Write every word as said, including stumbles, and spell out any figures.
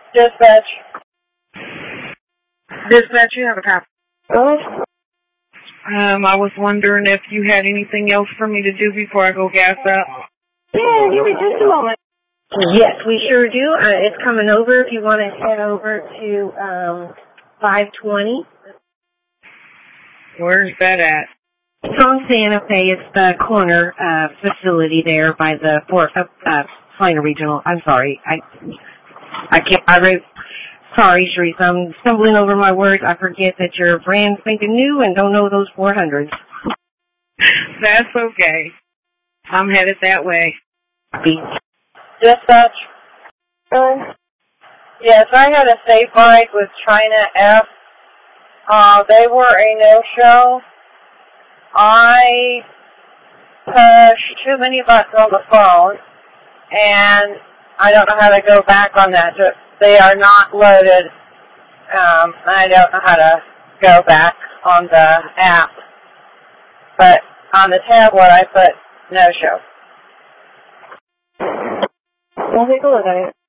Dispatch. Dispatch, you have a copy. Uh, Um, I was wondering if you had anything else for me to do before I go gas up. yeah, give me just a moment. Yes, we sure do. Uh, it's coming over. If you want to head over to um, five twenty. Where's that at? It's on Santa Fe. It's the corner uh, facility there by the Fort uh, uh, Plano Regional. I'm sorry. I I can't. I wrote. Sorry, Sharice. I'm stumbling over my words. I forget that you're brand spanking new and don't know those four hundreds. That's okay. I'm headed that way. Dispatch. Uh, yes, I had a safe ride with China F. Uh, they were a no-show. I pushed too many buttons on the phone, and I don't know how to go back on that. They are not loaded. Um, I don't know how to go back on the app. But on the tablet, I put no-show. We'll take a look at it.